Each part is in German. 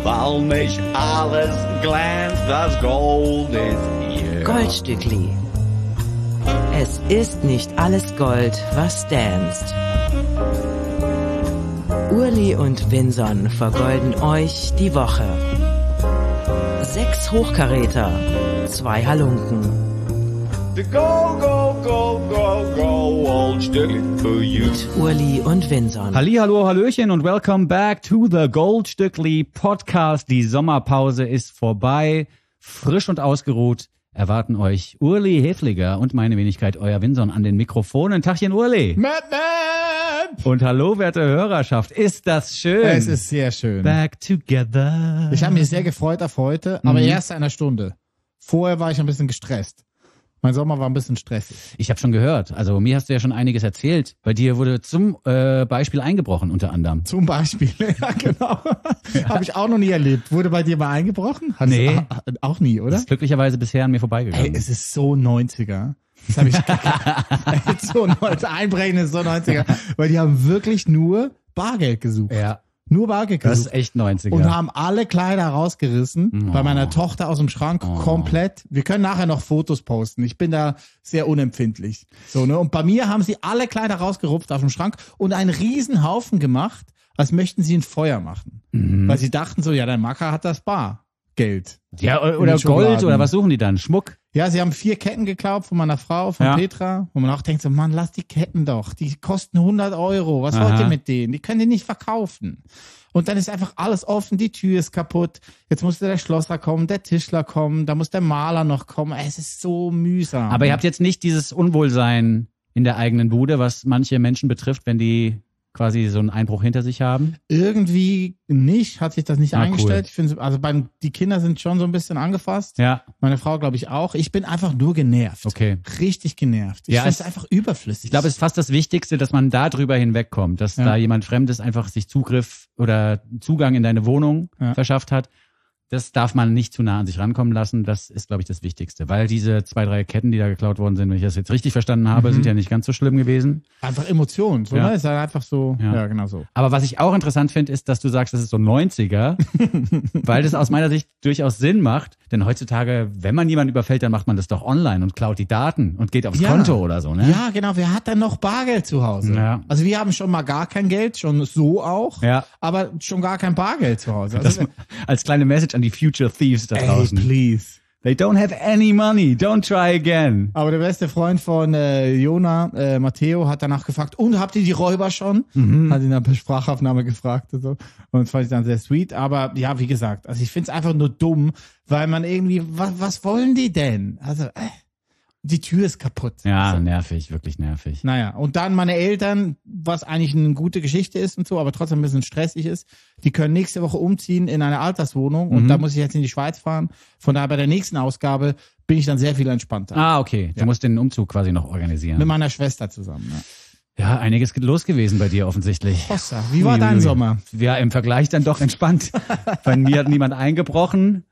weil nicht alles glänzt, das Gold ist hier. Goldstückli. Es ist nicht alles Gold, was danst. Urli und Vinson vergolden euch die Woche. 6 Hochkaräter, 2 Halunken. The Goldstückli for you. Mit Urli und Vinson. Hallihallo, Hallöchen und welcome back to the Goldstückli Podcast. Die Sommerpause ist vorbei. Frisch und ausgeruht erwarten euch Urli Hefliger und meine Wenigkeit, euer Vinson, an den Mikrofonen. Tachchen, Urli. Map. Und hallo, werte Hörerschaft. Ist das schön? Es ist sehr schön. Back together. Ich habe mich sehr gefreut auf heute, aber erst in einer Stunde. Vorher war ich ein bisschen gestresst. Mein Sommer war ein bisschen stressig. Ich habe schon gehört. Also mir hast du ja schon einiges erzählt. Bei dir wurde zum Beispiel eingebrochen unter anderem. Zum Beispiel, ja genau. Ja. Habe ich auch noch nie erlebt. Wurde bei dir mal eingebrochen? Nee. Auch nie, oder? Das ist glücklicherweise bisher an mir vorbeigegangen. Ey, es ist so 90er. Das habe ich so 90er. Einbrechen ist so 90er. Weil die haben wirklich nur Bargeld gesucht. Ja. Nur Bargeld gesucht. Das ist echt 90er. Und haben alle Kleider rausgerissen. Bei meiner Tochter aus dem Schrank komplett. Wir können nachher noch Fotos posten. Ich bin da sehr unempfindlich. So, ne? Und bei mir haben sie alle Kleider rausgerupft aus dem Schrank und einen riesen Haufen gemacht, als möchten sie ein Feuer machen. Weil sie dachten so, ja, dein Macker hat das Bargeld. Ja, oder Gold oder was suchen die dann? Schmuck? Ja, sie haben 4 Ketten geklaut von meiner Frau, von Petra, wo man auch denkt so, Mann, lass die Ketten doch, die kosten 100 €, was wollt ihr mit denen? Die können die nicht verkaufen. Und dann ist einfach alles offen, die Tür ist kaputt, jetzt musste der Schlosser kommen, der Tischler kommen, da muss der Maler noch kommen, es ist so mühsam. Aber ihr habt jetzt nicht dieses Unwohlsein in der eigenen Bude, was manche Menschen betrifft, wenn die quasi so einen Einbruch hinter sich haben? Irgendwie nicht, hat sich das nicht eingestellt. Cool. Ich finde, also die Kinder sind schon so ein bisschen angefasst. Ja. Meine Frau, glaube ich, auch. Ich bin einfach nur genervt. Okay. Richtig genervt. Ich finde es einfach überflüssig. Ich glaube, es ist fast das Wichtigste, dass man da drüber hinwegkommt, dass da jemand Fremdes einfach sich Zugriff oder Zugang in deine Wohnung verschafft hat. Das darf man nicht zu nah an sich rankommen lassen. Das ist, glaube ich, das Wichtigste. Weil diese 2, 3 Ketten, die da geklaut worden sind, wenn ich das jetzt richtig verstanden habe, sind ja nicht ganz so schlimm gewesen. Einfach Emotionen, so, ne? Ist halt einfach so, ja, genau so. Aber was ich auch interessant finde, ist, dass du sagst, das ist so 90er, weil das aus meiner Sicht durchaus Sinn macht. Denn heutzutage, wenn man jemanden überfällt, dann macht man das doch online und klaut die Daten und geht aufs Konto oder so, ne? Ja, genau. Wer hat dann noch Bargeld zu Hause? Ja. Also wir haben schon mal gar kein Geld, schon so auch, aber schon gar kein Bargeld zu Hause. Also als kleine Message an die Future Thieves da draußen. Please. They don't have any money. Don't try again. Aber der beste Freund von Jona, Matteo, hat danach gefragt, und habt ihr die Räuber schon? Hat ihn dann per Sprachaufnahme gefragt und so. Und das fand ich dann sehr sweet. Aber ja, wie gesagt, also ich find's einfach nur dumm, weil man irgendwie, was wollen die denn? Also, die Tür ist kaputt. Ja, also, nervig, wirklich nervig. Naja, und dann meine Eltern, was eigentlich eine gute Geschichte ist und so, aber trotzdem ein bisschen stressig ist, die können nächste Woche umziehen in eine Alterswohnung und da muss ich jetzt in die Schweiz fahren. Von daher bei der nächsten Ausgabe bin ich dann sehr viel entspannter. Ah, okay. Du musst den Umzug quasi noch organisieren. Mit meiner Schwester zusammen, Ja, einiges los gewesen bei dir offensichtlich. Hossa, wie war dein Sommer? Ja, im Vergleich dann doch entspannt. Bei mir hat niemand eingebrochen.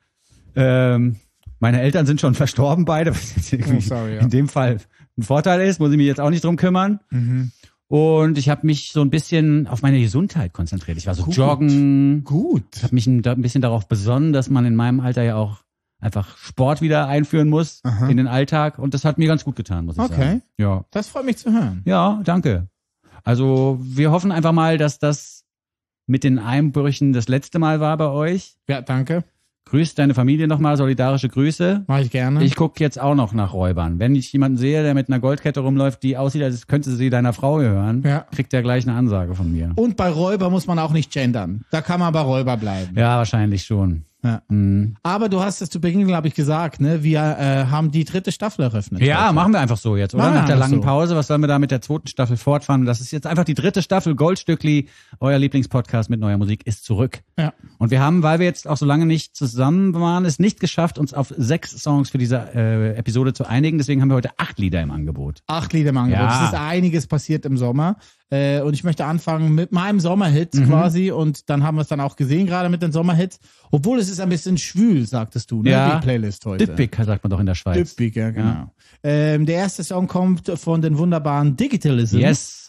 Meine Eltern sind schon verstorben beide, was in dem Fall ein Vorteil ist, muss ich mich jetzt auch nicht drum kümmern. Und ich habe mich so ein bisschen auf meine Gesundheit konzentriert. Ich war so joggen. Gut. Ich habe mich ein bisschen darauf besonnen, dass man in meinem Alter ja auch einfach Sport wieder einführen muss in den Alltag. Und das hat mir ganz gut getan, muss ich sagen. Okay. Ja. Das freut mich zu hören. Ja, danke. Also wir hoffen einfach mal, dass das mit den Einbrüchen das letzte Mal war bei euch. Ja, danke. Grüß deine Familie nochmal, solidarische Grüße. Mach ich gerne. Ich gucke jetzt auch noch nach Räubern. Wenn ich jemanden sehe, der mit einer Goldkette rumläuft, die aussieht, als könnte sie deiner Frau gehören, kriegt der gleich eine Ansage von mir. Und bei Räuber muss man auch nicht gendern. Da kann man bei Räuber bleiben. Ja, wahrscheinlich schon. Ja. Aber du hast es zu Beginn, glaube ich, gesagt, ne? Wir haben die 3. Staffel eröffnet. Ja, heute. machen wir einfach so jetzt, oder? Nach der langen Pause, was sollen wir da mit der 2. Staffel fortfahren? Das ist jetzt einfach die 3. Staffel Goldstückli. Euer Lieblingspodcast mit neuer Musik ist zurück. Ja. Und wir haben, weil wir jetzt auch so lange nicht zusammen waren, es nicht geschafft, uns auf 6 Songs für diese Episode zu einigen. Deswegen haben wir heute 8 Lieder im Angebot. 8 Lieder im Angebot. Ja. Es ist einiges passiert im Sommer. Und ich möchte anfangen mit meinem Sommerhit quasi. Und dann haben wir es dann auch gesehen, gerade mit den Sommerhits. Obwohl es ist ein bisschen schwül, sagtest du, ne? Ja. Die Playlist heute. Dippig, sagt man doch in der Schweiz. Dippig, ja, genau. Der erste Song kommt von den wunderbaren Digitalism. Yes.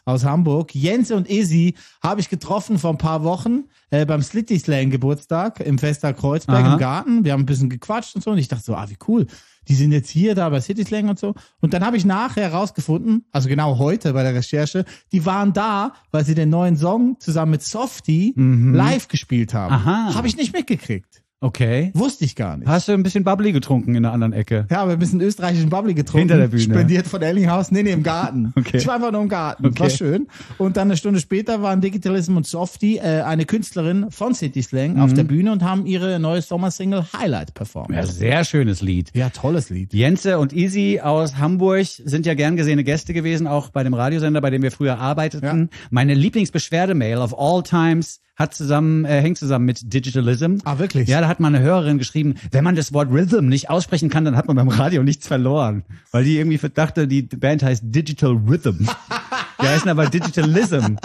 aus Hamburg. Jense und Izzy habe ich getroffen vor ein paar Wochen beim Slitty Slang Geburtstag im Fester Kreuzberg im Garten. Wir haben ein bisschen gequatscht und so und ich dachte so, wie cool. Die sind jetzt hier, da bei City Slang und so. Und dann habe ich nachher rausgefunden, also genau heute bei der Recherche, die waren da, weil sie den neuen Song zusammen mit Softie live gespielt haben. Aha. Habe ich nicht mitgekriegt. Okay. Wusste ich gar nicht. Hast du ein bisschen Bubbly getrunken in der anderen Ecke? Ja, aber ein bisschen österreichischen Bubbly getrunken. Hinter der Bühne. Spendiert von Ellinghaus. Nee, im Garten. Okay. Ich war einfach nur im Garten. Okay. War schön. Und dann eine Stunde später waren Digitalism und Softie, eine Künstlerin von City Slang, auf der Bühne und haben ihre neue Sommersingle Highlight performt. Ja, sehr schönes Lied. Ja, tolles Lied. Jense und Izzy aus Hamburg sind ja gern gesehene Gäste gewesen, auch bei dem Radiosender, bei dem wir früher arbeiteten. Ja. Meine Lieblingsbeschwerdemail of all times hängt zusammen mit Digitalism. Ah, wirklich? Ja, da hat mal eine Hörerin geschrieben, wenn man das Wort Rhythm nicht aussprechen kann, dann hat man beim Radio nichts verloren. Weil die irgendwie dachte, die Band heißt Digital Rhythm. Die heißen aber Digitalism.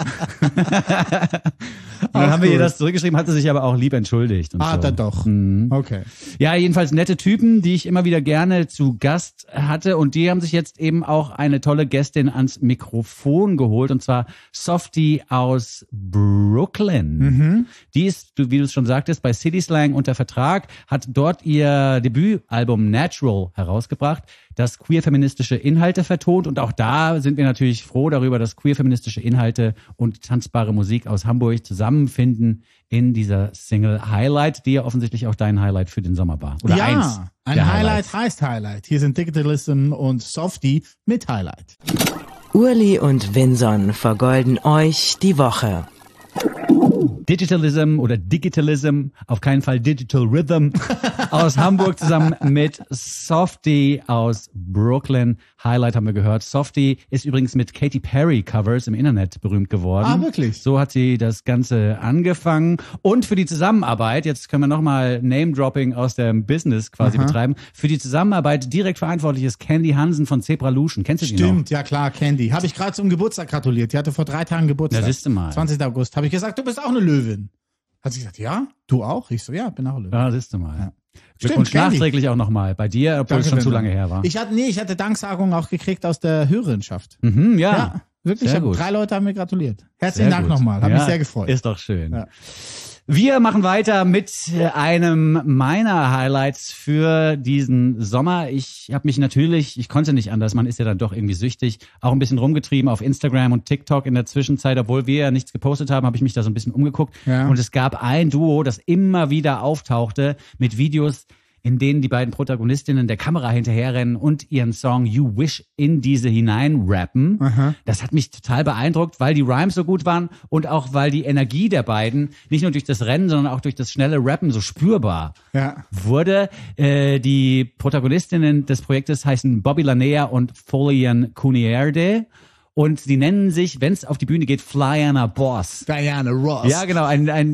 Und dann haben wir ihr das zurückgeschrieben, hat sie sich aber auch lieb entschuldigt. Und so. Dann doch. Okay. Ja, jedenfalls nette Typen, die ich immer wieder gerne zu Gast hatte. Und die haben sich jetzt eben auch eine tolle Gästin ans Mikrofon geholt. Und zwar Softie aus Brooklyn. Die ist, wie du es schon sagtest, bei City Slang unter Vertrag, hat dort ihr Debütalbum Natural herausgebracht, das queer-feministische Inhalte vertont. Und auch da sind wir natürlich froh darüber, dass queer-feministische Inhalte und tanzbare Musik aus Hamburg zusammenfinden in dieser Single Highlight, die ja offensichtlich auch dein Highlight für den Sommer war. Oder eins. Ein Highlight heißt Highlight. Hier sind Digitalism und Softie mit Highlight. Urli und Vinson vergolden euch die Woche. Digitalism oder Digitalism, auf keinen Fall Digital Rhythm aus Hamburg zusammen mit Softie aus Brooklyn. Highlight haben wir gehört. Softie ist übrigens mit Katy Perry Covers im Internet berühmt geworden. Ah, wirklich? So hat sie das Ganze angefangen. Und für die Zusammenarbeit, jetzt können wir nochmal Name-Dropping aus dem Business quasi betreiben, für die Zusammenarbeit direkt verantwortlich ist Candy Hansen von Zebralution. Kennst du die noch? Stimmt, ja klar, Candy. Habe ich gerade zum Geburtstag gratuliert. Die hatte vor 3 Tagen Geburtstag. Ja, siehst du mal. 20. August. Habe ich gesagt, du bist auch eine Löwin. Hat sie gesagt, ja? Du auch? Ich so, ja, bin auch eine Löwin. Ja, siehst du mal. Ja. Stimmt, nachträglich auch nochmal. Bei dir, obwohl es schon zu lange her war. Ich hatte Danksagungen auch gekriegt aus der Hörerinschaft. Ja, wirklich. Sehr gut. 3 Leute haben mir gratuliert. Herzlichen Dank nochmal. Hat mich sehr gefreut. Ist doch schön. Ja. Wir machen weiter mit einem meiner Highlights für diesen Sommer. Ich konnte nicht anders, man ist ja dann doch irgendwie süchtig, auch ein bisschen rumgetrieben auf Instagram und TikTok in der Zwischenzeit. Obwohl wir ja nichts gepostet haben, habe ich mich da so ein bisschen umgeguckt. Ja. Und es gab ein Duo, das immer wieder auftauchte mit Videos, in denen die beiden Protagonistinnen der Kamera hinterherrennen und ihren Song You Wish in diese hineinrappen. Aha. Das hat mich total beeindruckt, weil die Rhymes so gut waren und auch weil die Energie der beiden nicht nur durch das Rennen, sondern auch durch das schnelle Rappen so spürbar wurde. Die Protagonistinnen des Projektes heißen Bobby Lanea und Folian Cunierde. Und sie nennen sich, wenn es auf die Bühne geht, Flyana Boss. Diana Ross. Ja, genau, ein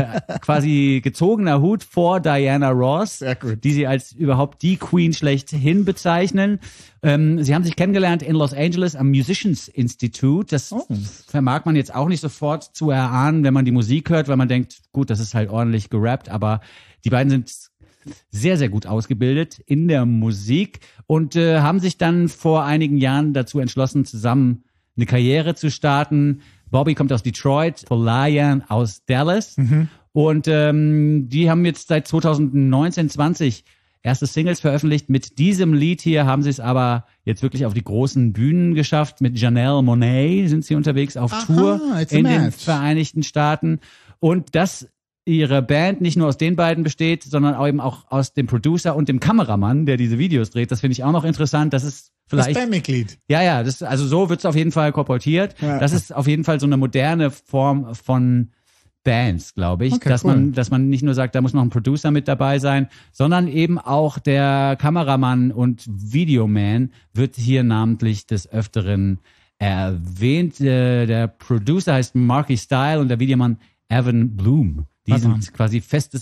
quasi gezogener Hut vor Diana Ross, die sie als überhaupt die Queen schlechthin bezeichnen. Sie haben sich kennengelernt in Los Angeles am Musicians Institute. Das vermag man jetzt auch nicht sofort zu erahnen, wenn man die Musik hört, weil man denkt, gut, das ist halt ordentlich gerappt, aber die beiden sind sehr, sehr gut ausgebildet in der Musik und haben sich dann vor einigen Jahren dazu entschlossen, zusammen eine Karriere zu starten. Bobby kommt aus Detroit, Folian aus Dallas und die haben jetzt seit 2019, 20 erste Singles veröffentlicht. Mit diesem Lied hier haben sie es aber jetzt wirklich auf die großen Bühnen geschafft. Mit Janelle Monáe sind sie unterwegs auf Tour in den Vereinigten Staaten und das ihre Band nicht nur aus den beiden besteht, sondern auch eben auch aus dem Producer und dem Kameramann, der diese Videos dreht. Das finde ich auch noch interessant. Das ist vielleicht das Bandmitglied. Ja, also so wird es auf jeden Fall kolportiert. Ja. Das ist auf jeden Fall so eine moderne Form von Bands, glaube ich, dass man nicht nur sagt, da muss noch ein Producer mit dabei sein, sondern eben auch der Kameramann und Videoman wird hier namentlich des Öfteren erwähnt. Der Producer heißt Marky Style und der Videomann Evan Bloom. Die sind quasi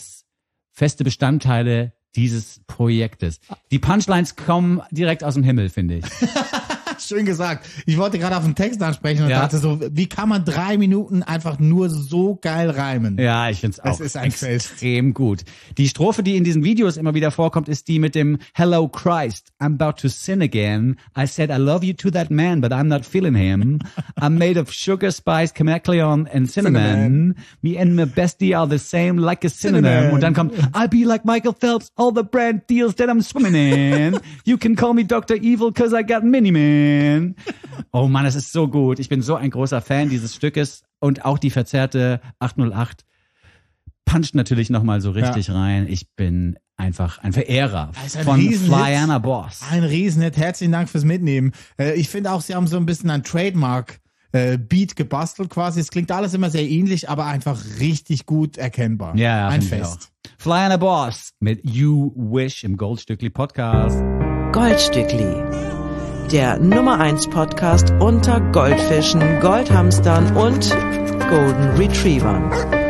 feste Bestandteile dieses Projektes. Die Punchlines kommen direkt aus dem Himmel, finde ich. Schön gesagt. Ich wollte gerade auf den Text ansprechen und dachte so, wie kann man 3 Minuten einfach nur so geil reimen? Ja, ich finde es auch ist ein extrem gut. Die Strophe, die in diesen Videos immer wieder vorkommt, ist die mit dem Hello Christ, I'm about to sin again. I said I love you to that man, but I'm not feeling him. I'm made of sugar, spice, chameleon and cinnamon. Me and my bestie are the same like a synonym. Und dann kommt, I'll be like Michael Phelps, all the brand deals that I'm swimming in. You can call me Dr. Evil, cause I got Mini-Man. Oh Mann, das ist so gut. Ich bin so ein großer Fan dieses Stückes und auch die verzerrte 808 puncht natürlich nochmal so richtig rein. Ich bin einfach ein Verehrer von Flyana Boss. Ein Riesenhit. Herzlichen Dank fürs Mitnehmen. Ich finde auch, sie haben so ein bisschen ein Trademark Beat gebastelt quasi. Es klingt alles immer sehr ähnlich, aber einfach richtig gut erkennbar. Ja, ein Fest. Flyana Boss mit You Wish im Goldstückli Podcast. Goldstückli. Der Nummer 1 Podcast unter Goldfischen, Goldhamstern und Golden Retrievern.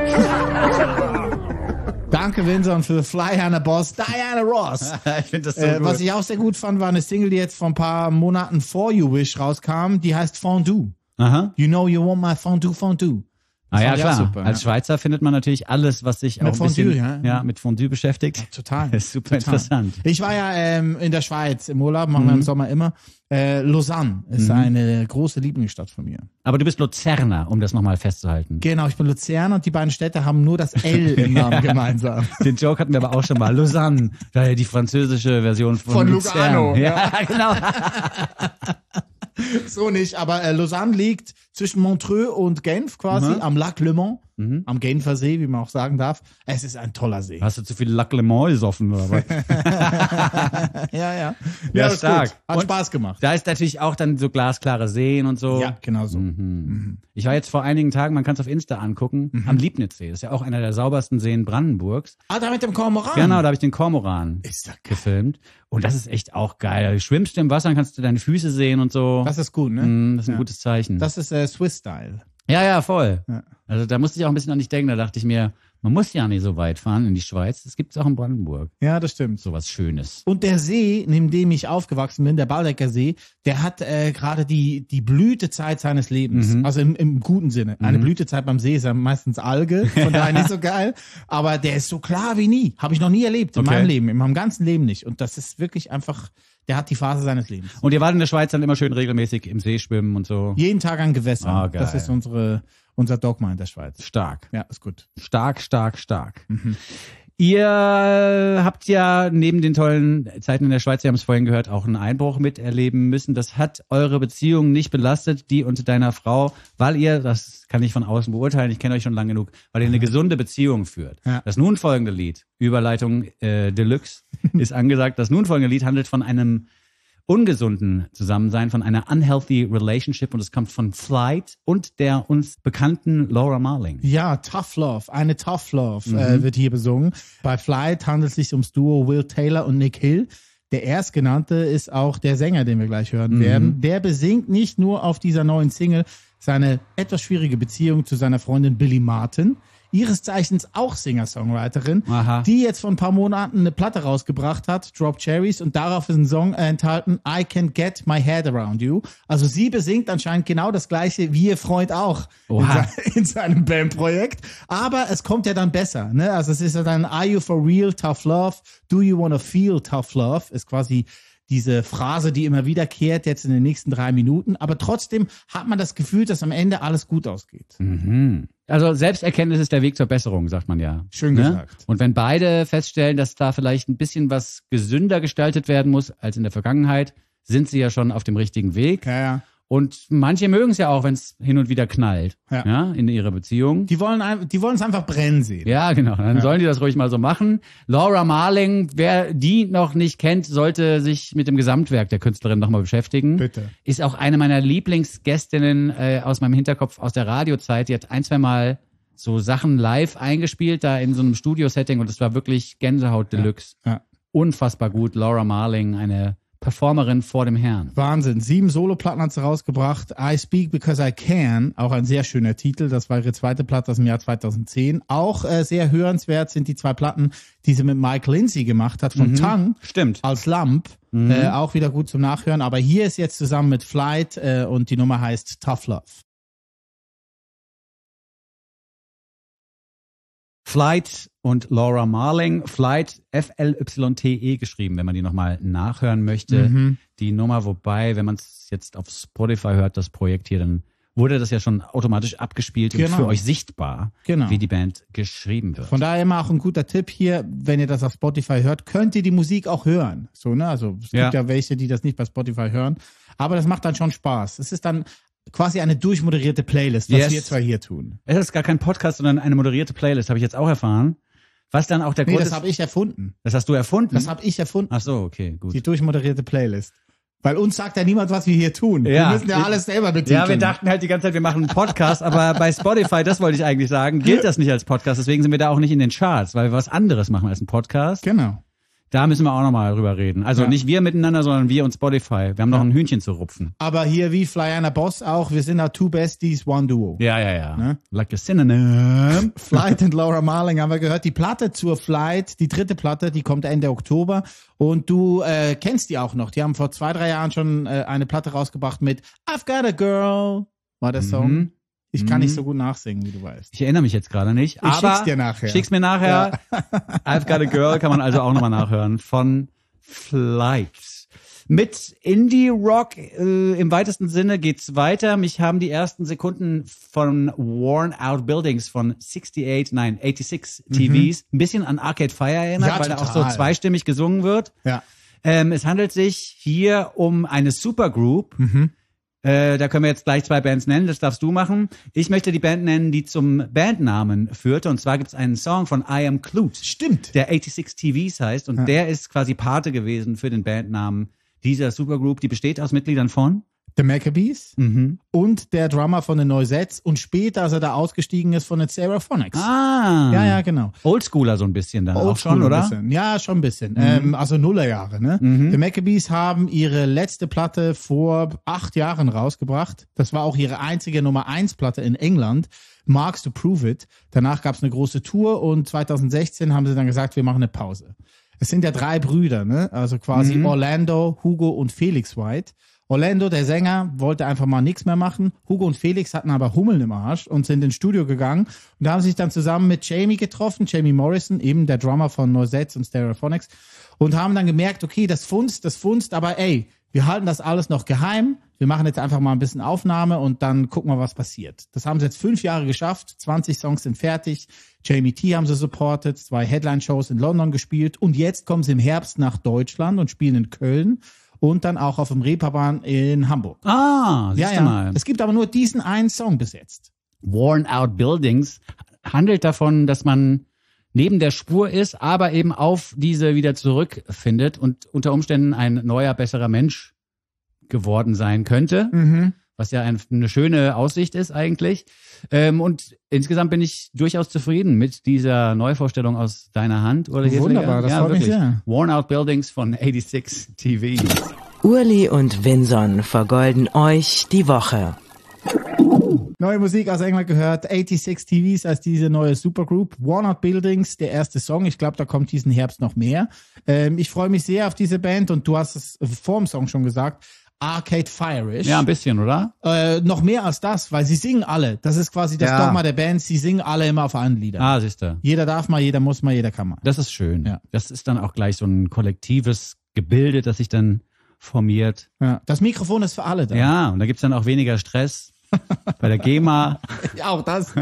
Danke, Vincent, für Flyana Boss, Diana Ross. Ich finde das so gut. Was ich auch sehr gut fand, war eine Single, die jetzt vor ein paar Monaten vor You Wish rauskam. Die heißt Fondue. Aha. You know you want my fondue. Ah ja, klar. Super, als Schweizer findet man natürlich alles, was sich auch ein bisschen mit Fondue beschäftigt. Ja, total. Das ist super interessant. Ich war ja in der Schweiz im Urlaub, machen wir im Sommer immer. Lausanne ist eine große Lieblingsstadt von mir. Aber du bist Luzerner, um das nochmal festzuhalten. Genau, ich bin Luzerner und die beiden Städte haben nur das L im Namen gemeinsam. Den Joke hatten wir aber auch schon mal. Lausanne, daher die französische Version von Lugano. Ja, genau. So nicht, aber Lausanne liegt zwischen Montreux und Genf quasi, am Lac Le Mans, am Genfer See, wie man auch sagen darf. Es ist ein toller See. Hast du zu viel Lac Le Mans gesoffen, oder was? Ja, stark. Gut. Hat Spaß gemacht. Da ist natürlich auch dann so glasklare Seen und so. Ja, genau so. Ich war jetzt vor einigen Tagen, man kann es auf Insta angucken, am Liebnitzsee. Das ist ja auch einer der saubersten Seen Brandenburgs. Ah, da mit dem Kormoran? Genau, da habe ich den Kormoran gefilmt. Und das ist echt auch geil. Du schwimmst im Wasser, dann kannst du deine Füße sehen und so. Das ist gut, ne? Das ist ein gutes Zeichen. Das ist Swiss-Style. Ja, voll. Ja. Also da musste ich auch ein bisschen an dich denken. Da dachte ich mir, man muss ja nicht so weit fahren in die Schweiz. Das gibt es auch in Brandenburg. Ja, das stimmt. Sowas Schönes. Und der See, neben dem ich aufgewachsen bin, der Baldecker See, der hat gerade die Blütezeit seines Lebens. Also im guten Sinne. Eine Blütezeit beim See ist ja meistens Alge, von daher nicht so geil. Aber der ist so klar wie nie. Habe ich noch nie erlebt in meinem Leben, in meinem ganzen Leben nicht. Und das ist wirklich einfach, der hat die Phase seines Lebens. Und ihr wart in der Schweiz dann immer schön regelmäßig im See schwimmen und so? Jeden Tag an Gewässern. Ah, geil. Das ist unser Dogma in der Schweiz. Stark. Ja, ist gut. Stark. Ihr habt ja neben den tollen Zeiten in der Schweiz, wir haben es vorhin gehört, auch einen Einbruch miterleben müssen. Das hat eure Beziehung nicht belastet, die und deiner Frau, weil ihr, das kann ich von außen beurteilen, ich kenne euch schon lang genug, weil ihr eine gesunde Beziehung führt. Ja. Das nun folgende Lied, Überleitung Deluxe, ist angesagt. Das nun folgende Lied handelt von einem ungesunden Zusammensein, von einer unhealthy relationship, und es kommt von Flight und der uns bekannten Laura Marling. Ja, Tough Love, eine Tough Love wird hier besungen. Bei Flight handelt es sich ums Duo Will Taylor und Nick Hill. Der Erstgenannte ist auch der Sänger, den wir gleich hören werden. Der besingt nicht nur auf dieser neuen Single seine etwas schwierige Beziehung zu seiner Freundin Billie Martin, ihres Zeichens auch Singer-Songwriterin, die jetzt vor ein paar Monaten eine Platte rausgebracht hat, Drop Cherries, und darauf ist ein Song enthalten, I Can't Get My Head Around You. Also sie besingt anscheinend genau das Gleiche wie ihr Freund auch in seinem Bandprojekt. Aber es kommt ja dann besser, ne? Also es ist ja dann Are You For Real Tough Love? Do You Wanna Feel Tough Love? Ist quasi diese Phrase, die immer wiederkehrt jetzt in den nächsten 3 Minuten. Aber trotzdem hat man das Gefühl, dass am Ende alles gut ausgeht. Also Selbsterkenntnis ist der Weg zur Besserung, sagt man ja. Schön gesagt. Und wenn beide feststellen, dass da vielleicht ein bisschen was gesünder gestaltet werden muss als in der Vergangenheit, sind sie ja schon auf dem richtigen Weg. Ja. Und manche mögen es ja auch, wenn es hin und wieder knallt, in ihrer Beziehung. Die wollen es einfach brennen sehen. Ja, genau. Dann sollen die das ruhig mal so machen. Laura Marling, wer die noch nicht kennt, sollte sich mit dem Gesamtwerk der Künstlerin nochmal beschäftigen. Bitte. Ist auch eine meiner Lieblingsgästinnen aus meinem Hinterkopf aus der Radiozeit. Die hat 1-2 Mal so Sachen live eingespielt, da in so einem Studio-Setting, und es war wirklich Gänsehaut Deluxe. Ja. Unfassbar gut. Laura Marling, eine Performerin vor dem Herrn. Wahnsinn. 7 Soloplatten hat sie rausgebracht. I Speak Because I Can, auch ein sehr schöner Titel. Das war ihre zweite Platte aus dem Jahr 2010. Auch sehr hörenswert sind die 2 Platten, die sie mit Mike Lindsay gemacht hat von Tongue. Stimmt. Als Lump. Auch wieder gut zum Nachhören. Aber hier ist jetzt zusammen mit Flight und die Nummer heißt Tough Love. Flight und Laura Marling. Flight, F-L-Y-T-E geschrieben, wenn man die nochmal nachhören möchte. Die Nummer, wobei, wenn man es jetzt auf Spotify hört, das Projekt hier, dann wurde das ja schon automatisch abgespielt und für euch sichtbar, wie die Band geschrieben wird. Von daher immer auch ein guter Tipp hier, wenn ihr das auf Spotify hört, könnt ihr die Musik auch hören. So, ne? Also es gibt ja welche, die das nicht bei Spotify hören. Aber das macht dann schon Spaß. Es ist dann quasi eine durchmoderierte Playlist, was wir zwar hier tun. Es ist gar kein Podcast, sondern eine moderierte Playlist, habe ich jetzt auch erfahren. Was dann auch der Grund ist. Das habe ich erfunden. Das hast du erfunden? Das habe ich erfunden. Ach so, okay, gut. Die durchmoderierte Playlist. Weil uns sagt ja niemand, was wir hier tun. Wir müssen ja alles selber betiteln. Ja, wir dachten halt die ganze Zeit, wir machen einen Podcast, aber bei Spotify, das wollte ich eigentlich sagen, gilt das nicht als Podcast. Deswegen sind wir da auch nicht in den Charts, weil wir was anderes machen als ein Podcast. Genau. Da müssen wir auch nochmal drüber reden. Also nicht wir miteinander, sondern wir und Spotify. Wir haben noch ein Hühnchen zu rupfen. Aber hier wie Flyana Boss auch, wir sind da 2 Besties, 1 Duo. Ja. Ne? Like a synonym. Flight und Laura Marling haben wir gehört. Die Platte zur Flight, die 3. Platte, die kommt Ende Oktober. Und du kennst die auch noch. Die haben vor 2-3 Jahren schon eine Platte rausgebracht mit I've Got a Girl, war der Song. Ich kann nicht so gut nachsingen, wie du weißt. Ich erinnere mich jetzt gerade nicht. Ich schick's dir nachher. Schick's mir nachher. Ja. I've Got a Girl kann man also auch nochmal nachhören. Von Flight. Mit Indie-Rock im weitesten Sinne geht's weiter. Mich haben die ersten Sekunden von Worn Out Buildings von 86 TVs ein bisschen an Arcade Fire erinnert, weil da auch so zweistimmig gesungen wird. Ja. Es handelt sich hier um eine Supergroup. Da können wir jetzt gleich 2 Bands nennen, das darfst du machen. Ich möchte die Band nennen, die zum Bandnamen führte. Und zwar gibt es einen Song von I Am Clute. Stimmt. Der 86 TVs heißt. Und der ist quasi Pate gewesen für den Bandnamen dieser Supergroup. Die besteht aus Mitgliedern von The Maccabees und der Drummer von den Noisettes und später, als er da ausgestiegen ist, von den Stereophonics. Ja, genau. Oldschooler so ein bisschen dann auch schon, oder? Ja, schon ein bisschen. Also Nullerjahre, ne? The Maccabees haben ihre letzte Platte vor 8 Jahren rausgebracht. Das war auch ihre einzige Nummer 1 Platte in England. Marks to Prove It. Danach gab es eine große Tour und 2016 haben sie dann gesagt, wir machen eine Pause. Es sind ja 3 Brüder, ne? Also quasi Orlando, Hugo und Felix White. Orlando, der Sänger, wollte einfach mal nichts mehr machen. Hugo und Felix hatten aber Hummeln im Arsch und sind ins Studio gegangen. Und da haben sie sich dann zusammen mit Jamie getroffen, Jamie Morrison, eben der Drummer von Noisettes und Stereophonics, und haben dann gemerkt, okay, das funzt, aber ey, wir halten das alles noch geheim. Wir machen jetzt einfach mal ein bisschen Aufnahme und dann gucken wir, was passiert. Das haben sie jetzt 5 Jahre geschafft. 20 Songs sind fertig. Jamie T haben sie supported, 2 Headline-Shows in London gespielt. Und jetzt kommen sie im Herbst nach Deutschland und spielen in Köln. Und dann auch auf dem Reeperbahn in Hamburg. Siehst du mal. Es gibt aber nur diesen einen Song bis jetzt. Worn Out Buildings handelt davon, dass man neben der Spur ist, aber eben auf diese wieder zurückfindet und unter Umständen ein neuer, besserer Mensch geworden sein könnte. Was ja eine schöne Aussicht ist eigentlich. Und insgesamt bin ich durchaus zufrieden mit dieser Neuvorstellung aus deiner Hand. Wunderbar, das freut mich sehr. Worn Out Buildings von 86 TV. Urli und Vinson vergolden euch die Woche. Neue Musik aus England gehört, 86 TVs als diese neue Supergroup. Worn Out Buildings, der erste Song. Ich glaube, da kommt diesen Herbst noch mehr. Ich freue mich sehr auf diese Band und du hast es vor dem Song schon gesagt. Arcade Fire-ish. Ja, ein bisschen, oder? Noch mehr als das, weil sie singen alle. Das ist quasi das Dogma der Band. Sie singen alle immer auf einen Lieder. Siehst du. Jeder darf mal, jeder muss mal, jeder kann mal. Das ist schön. Ja. Das ist dann auch gleich so ein kollektives Gebilde, das sich dann formiert. Ja. Das Mikrofon ist für alle da. Ja, und da gibt's dann auch weniger Stress bei der GEMA. Ja, auch das.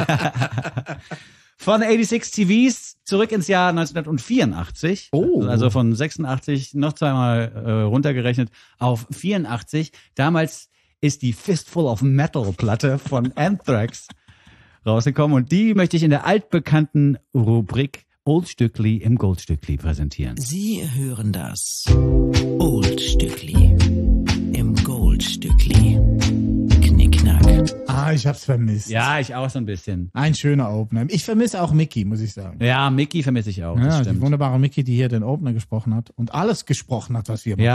Von 86 TVs zurück ins Jahr 1984. Also von 86 noch zweimal runtergerechnet auf 84. Damals ist die Fistful of Metal Platte von Anthrax rausgekommen und die möchte ich in der altbekannten Rubrik Oldstückli im Goldstückli präsentieren. Sie hören das Oldstückli im Goldstückli. Knickknack. Ich hab's vermisst. Ja, ich auch so ein bisschen. Ein schöner Opener. Ich vermisse auch Mickey, muss ich sagen. Ja, Mickey vermisse ich auch. Ja, die wunderbare Mickey, die hier den Opener gesprochen hat und alles gesprochen hat, was wir machen. Ja.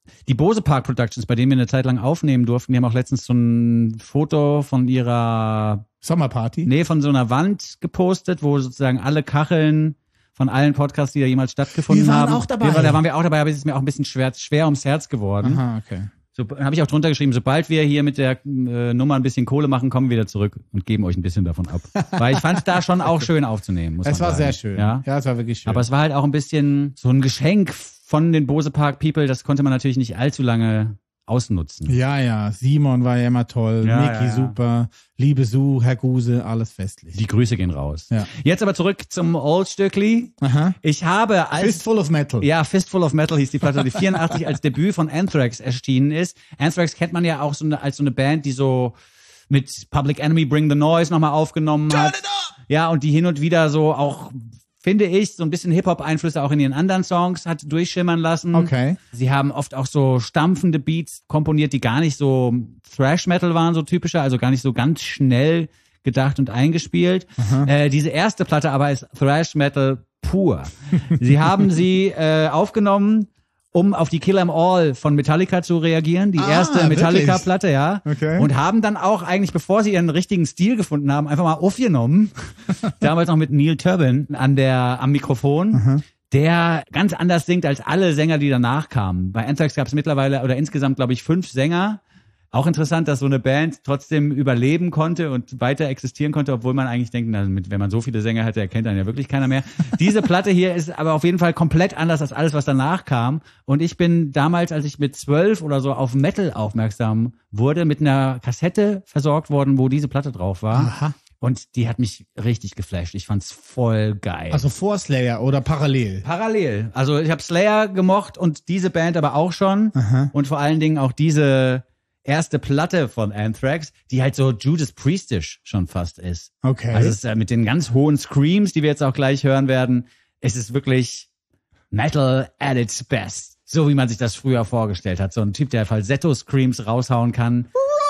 Die Bose Park Productions, bei denen wir eine Zeit lang aufnehmen durften, die haben auch letztens so ein Foto von ihrer Sommerparty? Nee, von so einer Wand gepostet, wo sozusagen alle Kacheln von allen Podcasts, die da jemals stattgefunden haben. Wir waren auch dabei. Da waren wir auch dabei, aber es ist mir auch ein bisschen schwer ums Herz geworden. Aha, okay. So habe ich auch drunter geschrieben, sobald wir hier mit der Nummer ein bisschen Kohle machen, kommen wir wieder zurück und geben euch ein bisschen davon ab. Weil ich fand es da schon auch schön aufzunehmen, muss man sagen. Es war sehr schön. Ja, es war wirklich schön. Aber es war halt auch ein bisschen so ein Geschenk von den Bose Park People, das konnte man natürlich nicht allzu lange ausnutzen. Ja, Simon war ja immer toll, Niki super, liebe Sue, Herr Guse, alles festlich. Die Grüße gehen raus. Ja. Jetzt aber zurück zum Oldstückli. Aha. Ich habe als Fistful of Metal. Ja, Fistful of Metal hieß die Platte, die 84 als Debüt von Anthrax erschienen ist. Anthrax kennt man ja auch als so eine Band, die so mit Public Enemy Bring the Noise nochmal aufgenommen hat. Ja, und die hin und wieder so auch, finde ich, so ein bisschen Hip-Hop-Einflüsse auch in ihren anderen Songs hat durchschimmern lassen. Okay. Sie haben oft auch so stampfende Beats komponiert, die gar nicht so Thrash-Metal waren, so typischer, also gar nicht so ganz schnell gedacht und eingespielt. Diese erste Platte aber ist Thrash-Metal pur. Sie haben sie aufgenommen, um auf die Kill 'Em All von Metallica zu reagieren, die erste Metallica-Platte, ja. Okay. Und haben dann auch eigentlich, bevor sie ihren richtigen Stil gefunden haben, einfach mal aufgenommen. Damals noch mit Neil Turbin am Mikrofon. Der ganz anders singt als alle Sänger, die danach kamen. Bei Anthrax gab es mittlerweile oder insgesamt, glaube ich, 5 Sänger. Auch interessant, dass so eine Band trotzdem überleben konnte und weiter existieren konnte, obwohl man eigentlich denkt, wenn man so viele Sänger hätte, erkennt dann ja wirklich keiner mehr. Diese Platte hier ist aber auf jeden Fall komplett anders als alles, was danach kam. Und ich bin damals, als ich mit 12 oder so auf Metal aufmerksam wurde, mit einer Kassette versorgt worden, wo diese Platte drauf war. Aha. Und die hat mich richtig geflasht. Ich fand's voll geil. Also vor Slayer oder parallel? Parallel. Also ich habe Slayer gemocht und diese Band aber auch schon. Und vor allen Dingen auch diese erste Platte von Anthrax, die halt so Judas Priestisch schon fast ist. Okay. Also es ist mit den ganz hohen Screams, die wir jetzt auch gleich hören werden, es ist wirklich Metal at its best. So wie man sich das früher vorgestellt hat. So ein Typ, der Falsetto-Screams raushauen kann.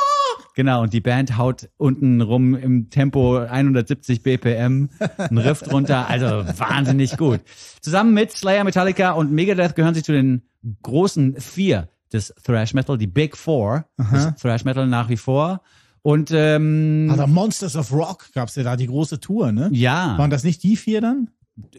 Genau, und die Band haut unten rum im Tempo 170 BPM einen Riff drunter. Also wahnsinnig gut. Zusammen mit Slayer, Metallica und Megadeth gehören sie zu den großen 4 des Thrash Metal, die Big Four des Thrash Metal nach wie vor. Und also Monsters of Rock gab's ja da, die große Tour, ne? Ja. Waren das nicht die 4 dann?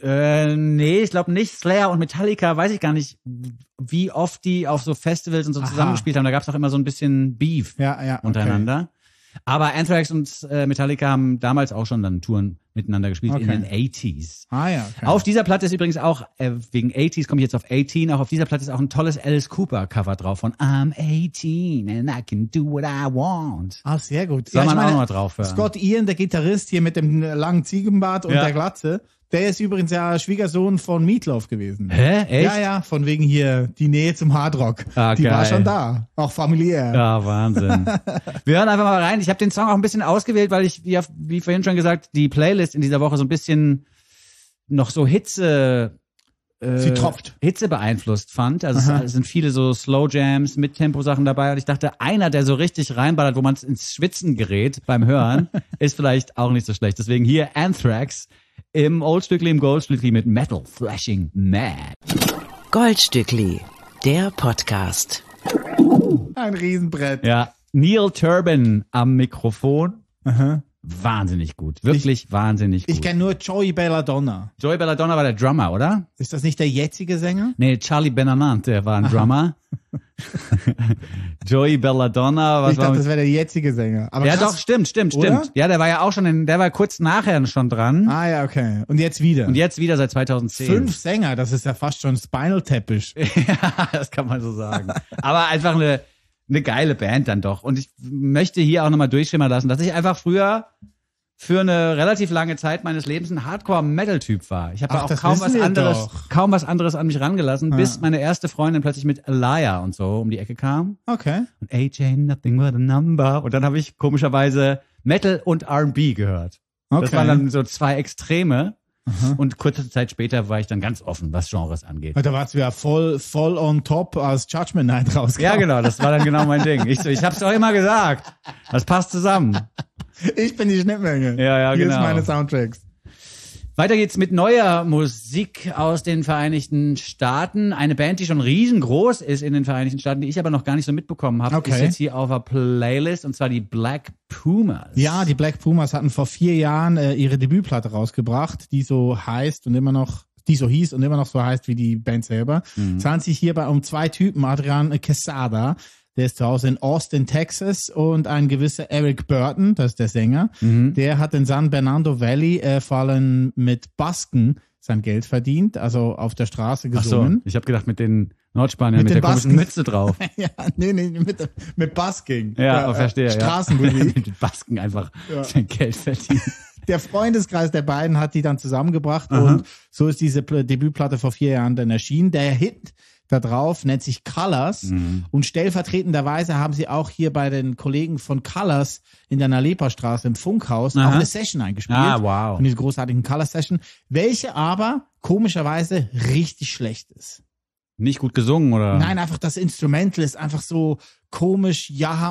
Nee, ich glaube nicht. Slayer und Metallica, weiß ich gar nicht, wie oft die auf so Festivals und so zusammengespielt haben. Da gab's auch immer so ein bisschen Beef untereinander. Aber Anthrax und Metallica haben damals auch schon dann Touren miteinander gespielt in den 80s. Okay. Auf dieser Platte ist übrigens auch, wegen 80s komme ich jetzt auf 18, auch auf dieser Platte ist auch ein tolles Alice Cooper Cover drauf von I'm 18 and I can do what I want. Ah, sehr gut. Soll man auch noch mal drauf hören. Scott Ian, der Gitarrist hier mit dem langen Ziegenbart und der Glatze, der ist übrigens ja Schwiegersohn von Meatloaf gewesen. Hä? Echt? Ja, von wegen hier die Nähe zum Hardrock. Die geil. war schon da, auch familiär. Ja, Wahnsinn. Wir hören einfach mal rein. Ich habe den Song auch ein bisschen ausgewählt, weil ich, wie vorhin schon gesagt, die Playlist in dieser Woche so ein bisschen noch so Hitze beeinflusst fand. Also es sind viele so Slow Jams, Mit-Tempo-Sachen dabei und ich dachte, einer, der so richtig reinballert, wo man ins Schwitzen gerät beim Hören, ist vielleicht auch nicht so schlecht. Deswegen hier Anthrax im Oldstückli, im Goldstückli mit Metal Flashing Mad. Goldstückli, der Podcast. Ein Riesenbrett. Ja, Neil Turbin am Mikrofon. Wahnsinnig gut. Wirklich wahnsinnig gut. Ich kenne nur Joey Belladonna. Joey Belladonna war der Drummer, oder? Ist das nicht der jetzige Sänger? Nee, Charlie Benanant, war ein Drummer. Joey Belladonna, ich dachte, das wäre der jetzige Sänger. Aber ja, krass, doch, stimmt. oder? Ja, der war ja auch schon der war kurz nachher schon dran. Ah ja, okay. Und jetzt wieder. Und jetzt wieder seit 2010. 5 Sänger, das ist ja fast schon Spinal Teppich. Ja, das kann man so sagen. Aber einfach eine geile Band dann doch. Und ich möchte hier auch nochmal durchschimmern lassen, dass ich einfach früher für eine relativ lange Zeit meines Lebens ein Hardcore-Metal-Typ war. Ich habe auch kaum was anderes an mich rangelassen, bis meine erste Freundin plötzlich mit Alaya und so um die Ecke kam. Okay. Und Age ain't nothing but a number. Und dann habe ich komischerweise Metal und R&B gehört. Okay. Das waren dann so 2 Extreme. Und kurze Zeit später war ich dann ganz offen, was Genres angeht. Da warst du ja voll on top, als Judgment Night rauskam. Ja, genau, das war dann genau mein Ding. Ich hab's doch immer gesagt. Das passt zusammen. Ich bin die Schnittmenge. Ja, Hier genau. ist meine Soundtracks. Weiter geht's mit neuer Musik aus den Vereinigten Staaten. Eine Band, die schon riesengroß ist in den Vereinigten Staaten, die ich aber noch gar nicht so mitbekommen habe, ist jetzt hier auf der Playlist, und zwar die Black Pumas. Ja, die Black Pumas hatten vor 4 Jahren ihre Debütplatte rausgebracht, die so heißt und immer noch hieß und immer noch so heißt wie die Band selber. Es handelt sich hierbei um 2 Typen, Adrian Quesada, der ist zu Hause in Austin, Texas, und ein gewisser Eric Burton, das ist der Sänger, der hat in San Bernardino Valley vor allem mit Basken sein Geld verdient, also auf der Straße gesungen. Ach so, ich habe gedacht mit den Nordspaniern mit der komischen Mütze drauf. Ja, nee, mit Basking. Ja, verstehe. Straßenmusik. Mit Basken einfach sein Geld verdient. Der Freundeskreis der beiden hat die dann zusammengebracht und so ist diese Debütplatte vor 4 Jahren dann erschienen. Der Hit da drauf nennt sich Colors und stellvertretenderweise haben sie auch hier bei den Kollegen von Colors in der Nalepa-Straße im Funkhaus auch eine Session eingespielt. Ah, wow. Von dieser großartigen Colors-Session, welche aber komischerweise richtig schlecht ist. Nicht gut gesungen, oder? Nein, einfach das Instrumental ist einfach so komisch,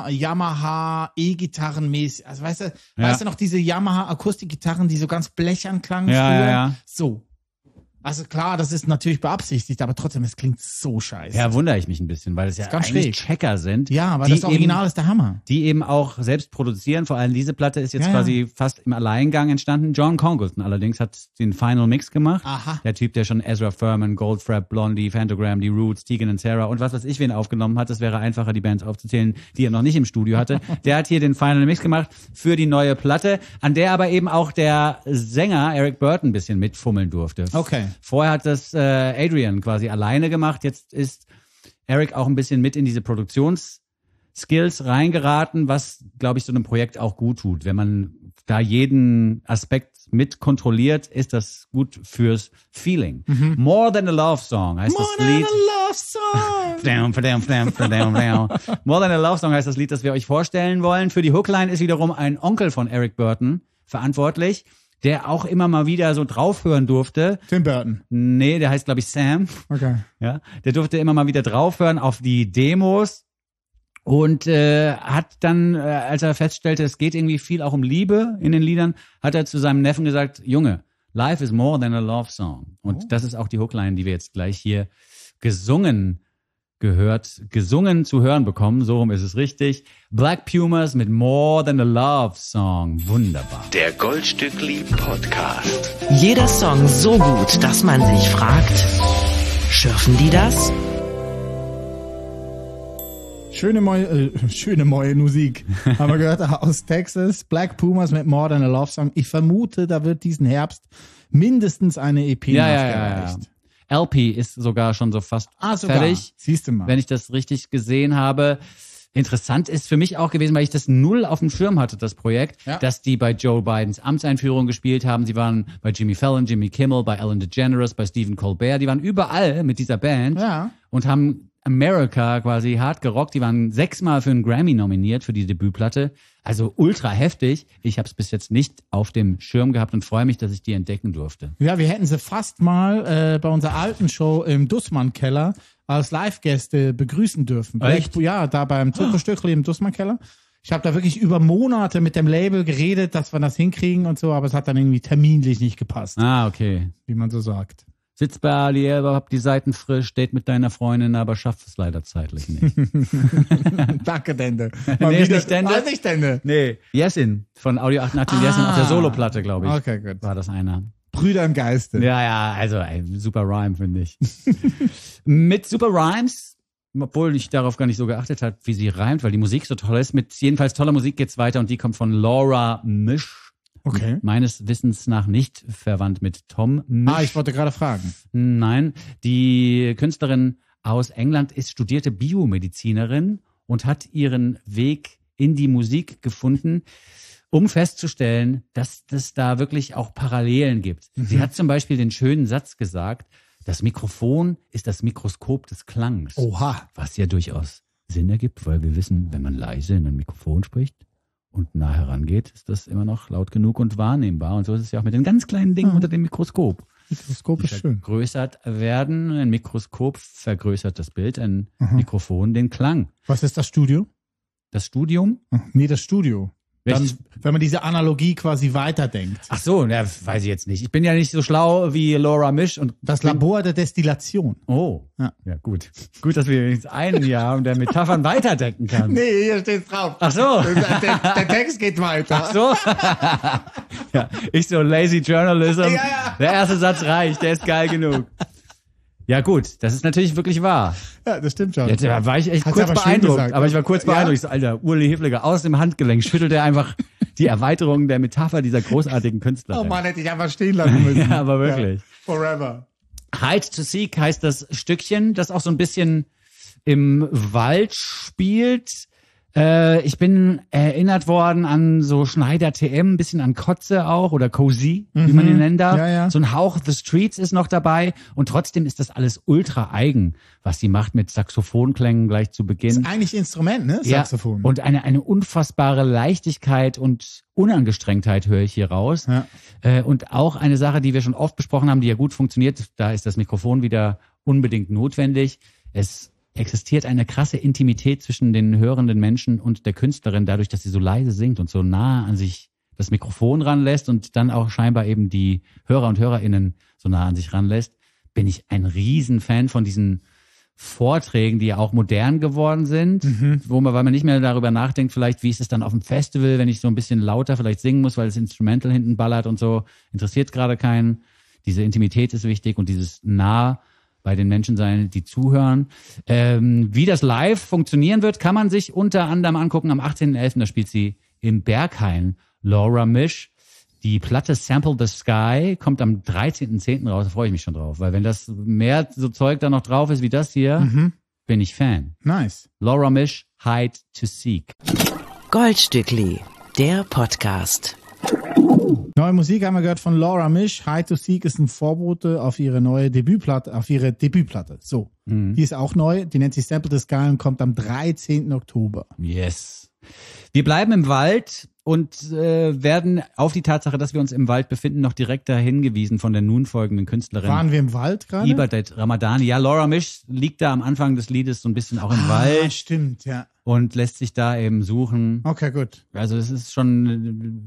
Yamaha, E-Gitarren-mäßig. Also weißt du noch diese Yamaha-Akustikgitarren, die so ganz blechern klangen früher? Ja. So. Also klar, das ist natürlich beabsichtigt, aber trotzdem, es klingt so scheiße. Ja, wundere ich mich ein bisschen, weil es ja ganz eigentlich schräg. Checker sind. Ja, aber das Original ist der Hammer. Die eben auch selbst produzieren. Vor allem diese Platte ist jetzt quasi fast im Alleingang entstanden. John Congleton allerdings hat den Final Mix gemacht. Aha. Der Typ, der schon Ezra Furman, Goldfrapp, Blondie, Phantogram, die Roots, Tegan and Sarah und was weiß ich wen aufgenommen hat. Das wäre einfacher, die Bands aufzuzählen, die er noch nicht im Studio hatte. Der hat hier den Final Mix gemacht für die neue Platte, an der aber eben auch der Sänger Eric Burton ein bisschen mitfummeln durfte. Okay. Vorher hat das Adrian quasi alleine gemacht. Jetzt ist Eric auch ein bisschen mit in diese Produktionsskills reingeraten, was, glaube ich, so einem Projekt auch gut tut. Wenn man da jeden Aspekt mit kontrolliert, ist das gut fürs Feeling. More Than a Love Song heißt das Lied. More Than a Love Song heißt das Lied, das wir euch vorstellen wollen. Für die Hookline ist wiederum ein Onkel von Eric Burton verantwortlich, der auch immer mal wieder so draufhören durfte. Tim Burton. Nee, der heißt, glaube ich, Sam. Okay. Ja, der durfte immer mal wieder draufhören auf die Demos und hat dann, als er feststellte, es geht irgendwie viel auch um Liebe in den Liedern, hat er zu seinem Neffen gesagt, Junge, life is more than a love song. Und das ist auch die Hookline, die wir jetzt gleich hier gesungen zu hören bekommen, so rum ist es richtig. Black Pumas mit More Than a Love Song. Wunderbar. Der Goldstückli Podcast. Jeder Song so gut, dass man sich fragt, schürfen die das? Schöne neue Musik. Haben wir gehört aus Texas. Black Pumas mit More Than a Love Song. Ich vermute, da wird diesen Herbst mindestens eine EP nachgereicht. LP ist sogar schon so fast fertig. Siehst du mal. Wenn ich das richtig gesehen habe. Interessant ist für mich auch gewesen, weil ich das null auf dem Schirm hatte, das Projekt, dass die bei Joe Bidens Amtseinführung gespielt haben. Sie waren bei Jimmy Fallon, Jimmy Kimmel, bei Ellen DeGeneres, bei Stephen Colbert. Die waren überall mit dieser Band und haben America quasi hart gerockt. Die waren 6-mal für einen Grammy nominiert für die Debütplatte. Also ultra heftig. Ich habe es bis jetzt nicht auf dem Schirm gehabt und freue mich, dass ich die entdecken durfte. Ja, wir hätten sie fast mal bei unserer alten Show im Dussmann-Keller als Live-Gäste begrüßen dürfen. Echt? Ja, da beim Zuckerstückli im Dussmann-Keller. Ich habe da wirklich über Monate mit dem Label geredet, dass wir das hinkriegen und so, aber es hat dann irgendwie terminlich nicht gepasst. Ah, okay. Wie man so sagt. Sitz bei Ali Elba, hab die Seiten frisch, date mit deiner Freundin, aber schafft es leider zeitlich nicht. Danke, Dende. Nee, ist nicht Dende. War nicht Dende. Nee. Yesin von Audio 88 Yesin auf der Soloplatte, glaube ich. Okay, gut. War das einer. Brüder im Geiste. Ja, also super Rhyme, finde ich. Mit super Rhymes, obwohl ich darauf gar nicht so geachtet habe, wie sie reimt, weil die Musik so toll ist. Mit jedenfalls toller Musik geht's weiter und die kommt von Laura Misch. Okay. Meines Wissens nach nicht verwandt mit Tom Misch. Ich wollte gerade fragen. Nein, die Künstlerin aus England ist studierte Biomedizinerin und hat ihren Weg in die Musik gefunden, um festzustellen, dass es da wirklich auch Parallelen gibt. Sie hat zum Beispiel den schönen Satz gesagt, das Mikrofon ist das Mikroskop des Klangs. Oha. Was ja durchaus Sinn ergibt, weil wir wissen, wenn man leise in ein Mikrofon spricht und nah herangeht, ist das immer noch laut genug und wahrnehmbar. Und so ist es ja auch mit den ganz kleinen Dingen unter dem Mikroskop. Mikroskop ist schön. Vergrößert werden. Ein Mikroskop vergrößert das Bild, ein Mikrofon den Klang. Was ist das Studio? Das Studium? Nee, das Studio. Dann, wenn man diese Analogie quasi weiterdenkt. Ach so, ja, weiß ich jetzt nicht. Ich bin ja nicht so schlau wie Laura Misch. Und das Labor der Destillation. Oh, ja gut. Gut, dass wir jetzt einen Jahr und der Metaphern weiterdenken kann. Nee, hier steht's drauf. Ach so. Der Text geht weiter. Ach so. Ja, ich so lazy Journalism. Ja. Der erste Satz reicht, der ist geil genug. Ja gut, das ist natürlich wirklich wahr. Ja, das stimmt schon. Jetzt war ich echt kurz beeindruckt. Aber ich war kurz beeindruckt. Ich so, Alter, Uli Hefliger, aus dem Handgelenk schüttelt er einfach die Erweiterung der Metapher dieser großartigen Künstlerin. Oh Mann, hätte ich einfach stehen lassen müssen. Ja, aber wirklich. Ja, forever. Hide to Seek heißt das Stückchen, das auch so ein bisschen im Wald spielt. Ich bin erinnert worden an so Schneider TM, ein bisschen an Kotze auch oder Cozy, wie man ihn nennen darf. Ja, ja. So ein Hauch The Streets ist noch dabei und trotzdem ist das alles ultra eigen, was sie macht mit Saxophonklängen gleich zu Beginn. Das ist eigentlich Instrument, ne? Saxophon. Ja, und eine unfassbare Leichtigkeit und Unangestrengtheit höre ich hier raus. Ja. Und auch eine Sache, die wir schon oft besprochen haben, die ja gut funktioniert, da ist das Mikrofon wieder unbedingt notwendig. Es existiert eine krasse Intimität zwischen den hörenden Menschen und der Künstlerin, dadurch, dass sie so leise singt und so nah an sich das Mikrofon ranlässt und dann auch scheinbar eben die Hörer und HörerInnen so nah an sich ranlässt, bin ich ein Riesenfan von diesen Vorträgen, die ja auch modern geworden sind, weil man nicht mehr darüber nachdenkt, vielleicht, wie ist es dann auf dem Festival, wenn ich so ein bisschen lauter vielleicht singen muss, weil das Instrumental hinten ballert und so, interessiert gerade keinen. Diese Intimität ist wichtig und dieses nah bei den Menschen sein, die zuhören. Wie das live funktionieren wird, kann man sich unter anderem angucken. Am 18.11. da spielt sie im Berghain Laura Misch. Die Platte Sample the Sky kommt am 13.10. raus. Da freue ich mich schon drauf. Weil wenn das mehr so Zeug da noch drauf ist wie das hier, bin ich Fan. Nice. Laura Misch, Hide to Seek. Goldstückli, der Podcast. Neue Musik haben wir gehört von Laura Misch. Hide to Seek ist ein Vorbote auf ihre neue Debütplatte, So, die ist auch neu. Die nennt sich Sample the Sky und kommt am 13. Oktober. Yes. Wir bleiben im Wald und werden auf die Tatsache, dass wir uns im Wald befinden, noch direkt hingewiesen von der nun folgenden Künstlerin. Waren wir im Wald gerade? Ibadet Ramadani. Ja, Laura Misch liegt da am Anfang des Liedes so ein bisschen auch im Wald. Stimmt, ja. Und lässt sich da eben suchen. Okay, gut. Also es ist schon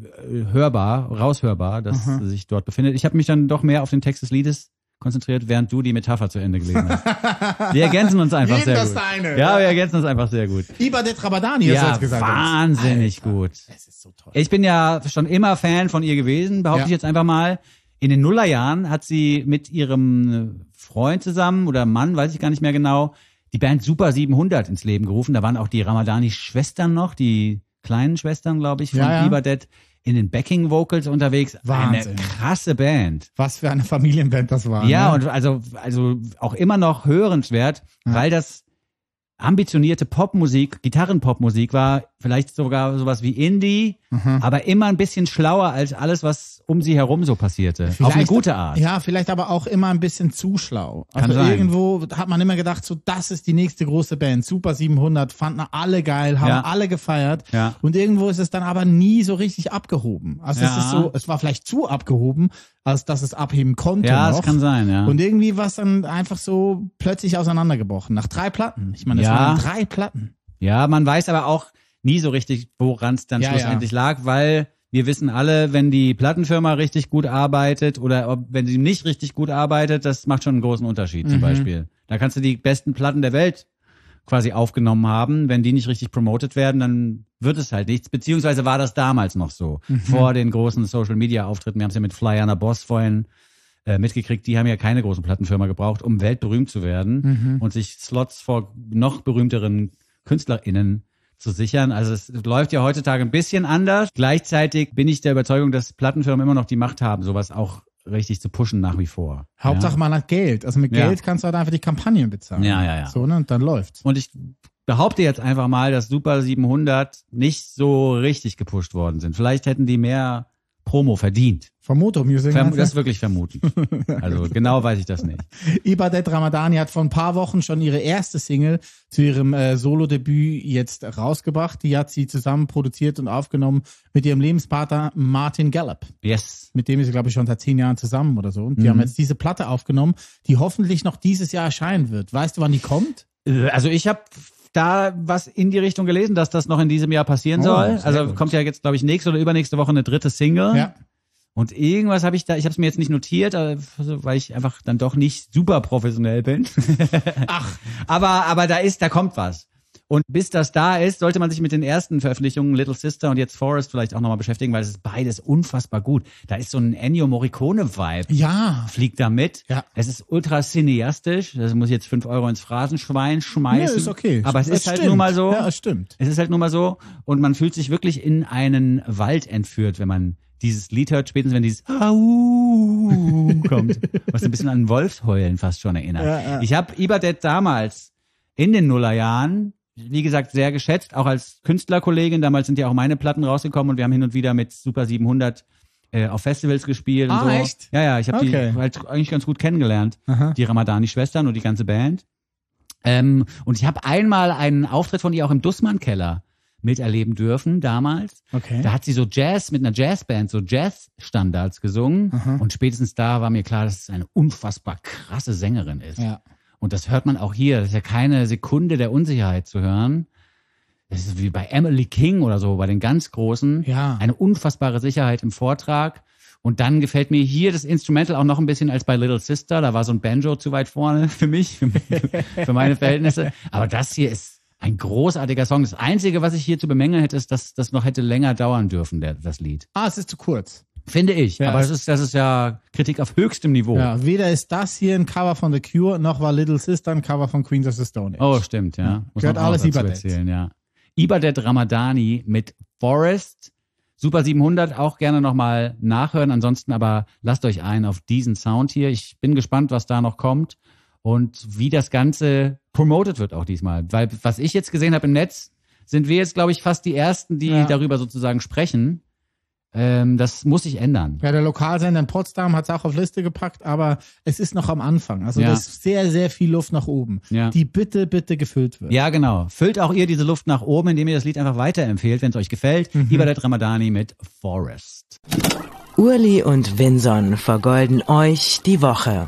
raushörbar, dass sie sich dort befindet. Ich habe mich dann doch mehr auf den Text des Liedes konzentriert, während du die Metapher zu Ende gelesen hast. Wir ergänzen uns einfach sehr gut. Deine. Ja, wir ergänzen uns einfach sehr gut. Ibadet Ramadani, hast du jetzt gesagt. Wahnsinnig gut. Das ist so toll. Ich bin ja schon immer Fan von ihr gewesen, behaupte ich jetzt einfach mal. In den Nullerjahren hat sie mit ihrem Freund zusammen oder Mann, weiß ich gar nicht mehr genau, die Band Super 700 ins Leben gerufen. Da waren auch die Ramadani-Schwestern noch, die kleinen Schwestern, glaube ich, von Ibadet, in den Backing-Vocals unterwegs. Wahnsinn. Eine krasse Band. Was für eine Familienband das war. Ja, ne? und also auch immer noch hörenswert, weil das ambitionierte Popmusik, Gitarrenpopmusik war, vielleicht sogar sowas wie Indie, aber immer ein bisschen schlauer als alles, was um sie herum so passierte. Vielleicht, auf eine gute Art. Ja, vielleicht aber auch immer ein bisschen zu schlau. Kann Also sein. irgendwo hat man immer gedacht, so das ist die nächste große Band. Super 700 fanden alle geil, haben alle gefeiert. Ja. Und irgendwo ist es dann aber nie so richtig abgehoben. Also es ist so, es war vielleicht zu abgehoben, als dass es abheben konnte. Ja, noch. das kann sein, ja. Und irgendwie war es dann einfach so plötzlich auseinandergebrochen. Nach 3 Platten. Ich meine, es waren 3 Platten. Ja, man weiß aber auch nie so richtig, woran es dann schlussendlich lag, weil wir wissen alle, wenn die Plattenfirma richtig gut arbeitet oder wenn sie nicht richtig gut arbeitet, das macht schon einen großen Unterschied zum Beispiel. Da kannst du die besten Platten der Welt quasi aufgenommen haben. Wenn die nicht richtig promotet werden, dann wird es halt nichts. Beziehungsweise war das damals noch so, vor den großen Social-Media-Auftritten. Wir haben es ja mit Flyana Boss vorhin mitgekriegt, die haben ja keine großen Plattenfirma gebraucht, um weltberühmt zu werden und sich Slots vor noch berühmteren KünstlerInnen zu sichern. Also es läuft ja heutzutage ein bisschen anders. Gleichzeitig bin ich der Überzeugung, dass Plattenfirmen immer noch die Macht haben, sowas auch richtig zu pushen nach wie vor. Hauptsache man hat Geld. Also mit Geld kannst du halt einfach die Kampagnen bezahlen. Ja. So, ne? Und dann läuft's. Und ich behaupte jetzt einfach mal, dass Super 700 nicht so richtig gepusht worden sind. Vielleicht hätten die mehr Promo verdient. Vom Moto Music? Das ist wirklich vermuten. Also genau weiß ich das nicht. Ibadet Ramadani hat vor ein paar Wochen schon ihre erste Single zu ihrem Solo-Debüt jetzt rausgebracht. Die hat sie zusammen produziert und aufgenommen mit ihrem Lebenspartner Martin Gallup. Yes. Mit dem ist sie, glaube ich, schon seit 10 Jahren zusammen oder so. Und die haben jetzt diese Platte aufgenommen, die hoffentlich noch dieses Jahr erscheinen wird. Weißt du, wann die kommt? Also ich habe da was in die Richtung gelesen, dass das noch in diesem Jahr passieren soll. Also gut. kommt ja jetzt, glaube ich, nächste oder übernächste Woche eine 3. Single. Ja. Und irgendwas habe ich da, ich habe es mir jetzt nicht notiert, weil ich einfach dann doch nicht super professionell bin. Ach. Aber da kommt was. Und bis das da ist, sollte man sich mit den ersten Veröffentlichungen Little Sister und jetzt Forest vielleicht auch nochmal beschäftigen, weil es ist beides unfassbar gut. Da ist so ein Ennio Morricone-Vibe. Ja. Fliegt da mit. Ja. Es ist ultra cineastisch. Das muss ich jetzt 5 Euro ins Phrasenschwein schmeißen. Ja, ist okay. Aber es Das ist halt stimmt. nun mal so. Ja, es stimmt. Es ist halt nun mal so. Und man fühlt sich wirklich in einen Wald entführt, wenn man dieses Lied hört, spätestens wenn dieses Au kommt, was ein bisschen an Wolfsheulen fast schon erinnert. Ja. Ich habe Ibadet damals in den Nullerjahren, wie gesagt, sehr geschätzt, auch als Künstlerkollegin. Damals sind ja auch meine Platten rausgekommen und wir haben hin und wieder mit Super 700 auf Festivals gespielt und so. Echt? Ja, ich habe Okay. die halt eigentlich ganz gut kennengelernt, Aha. die Ramadani-Schwestern und die ganze Band. Und ich habe einmal einen Auftritt von ihr auch im Dussmann-Keller miterleben dürfen damals. Okay. Da hat sie so Jazz mit einer Jazzband, so Jazz-Standards gesungen. Aha. Und spätestens da war mir klar, dass es eine unfassbar krasse Sängerin ist. Ja. Und das hört man auch hier. Das ist ja keine Sekunde der Unsicherheit zu hören. Das ist wie bei Emily King oder so, bei den ganz Großen. Ja. Eine unfassbare Sicherheit im Vortrag. Und dann gefällt mir hier das Instrumental auch noch ein bisschen als bei Little Sister. Da war so ein Banjo zu weit vorne für mich, für meine Verhältnisse. Aber das hier ist ein großartiger Song. Das Einzige, was ich hier zu bemängeln hätte, ist, dass das noch hätte länger dauern dürfen, das Lied. Es ist zu kurz. Finde ich. Ja, aber das ist ja Kritik auf höchstem Niveau. Ja, weder ist das hier ein Cover von The Cure, noch war Little Sister ein Cover von Queens of the Stone Age. Oh, stimmt, ja. Muss Gehört man auch alles dazu Ibadet. erzählen, ja. Ibadet Ramadani mit Forest. Super 700 auch gerne nochmal nachhören. Ansonsten aber lasst euch ein auf diesen Sound hier. Ich bin gespannt, was da noch kommt und wie das Ganze promoted wird auch diesmal. Weil was ich jetzt gesehen habe im Netz, sind wir jetzt, glaube ich, fast die Ersten, die darüber sozusagen sprechen. Das muss sich ändern. Ja, der Lokalsender in Potsdam hat es auch auf Liste gepackt, aber es ist noch am Anfang. Also da ist sehr, sehr viel Luft nach oben, die bitte gefüllt wird. Ja, genau. Füllt auch ihr diese Luft nach oben, indem ihr das Lied einfach weiterempfehlt, wenn es euch gefällt. Ibadet Ramadani mit Forest. Urli und Vinson vergolden euch die Woche.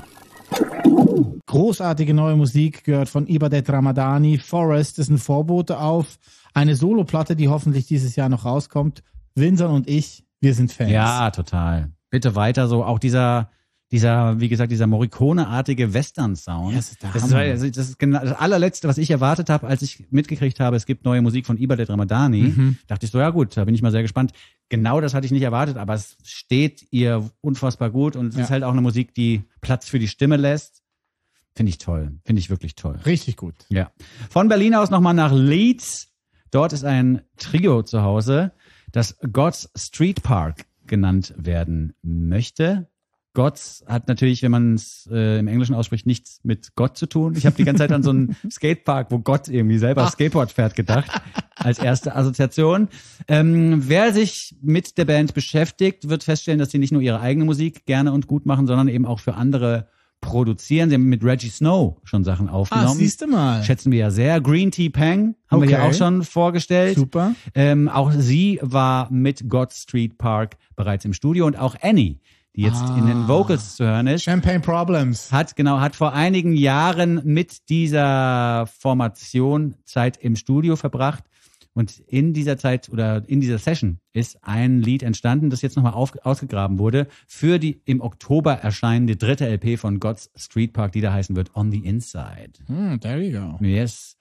Großartige neue Musik gehört von Ibadet Ramadani. Forest ist ein Vorbote auf eine Soloplatte, die hoffentlich dieses Jahr noch rauskommt. Vinson und ich, wir sind Fans. Ja, total. Bitte weiter so. Auch dieser, wie gesagt, dieser Morricone-artige Western-Sound. Ja, das ist der das Hammer. ist genau das allerletzte, was ich erwartet habe, als ich mitgekriegt habe, es gibt neue Musik von Ibadet Ramadani. Dachte ich so, ja gut, da bin ich mal sehr gespannt. Genau das hatte ich nicht erwartet, aber es steht ihr unfassbar gut und es ist halt auch eine Musik, die Platz für die Stimme lässt. Finde ich toll. Finde ich wirklich toll. Richtig gut. Ja. Von Berlin aus nochmal nach Leeds. Dort ist ein Trio zu Hause, das God's Street Park genannt werden möchte. God's hat natürlich, wenn man es im Englischen ausspricht, nichts mit Gott zu tun. Ich habe die ganze Zeit an so einen Skatepark, wo Gott irgendwie selber Skateboard fährt, gedacht, als erste Assoziation. Wer sich mit der Band beschäftigt, wird feststellen, dass sie nicht nur ihre eigene Musik gerne und gut machen, sondern eben auch für andere produzieren. Sie haben mit Reggie Snow schon Sachen aufgenommen. Siehst du mal. Schätzen wir ja sehr. Green Tea Pang haben wir hier auch schon vorgestellt. Super. Auch sie war mit God's Street Park bereits im Studio und auch Annie, die jetzt in den Vocals zu hören ist, Champagne Problems. hat vor einigen Jahren mit dieser Formation Zeit im Studio verbracht. Und in dieser Zeit oder in dieser Session ist ein Lied entstanden, das jetzt nochmal ausgegraben wurde für die im Oktober erscheinende 3. LP von God's Street Park, die da heißen wird On the Inside. There you go. Yes.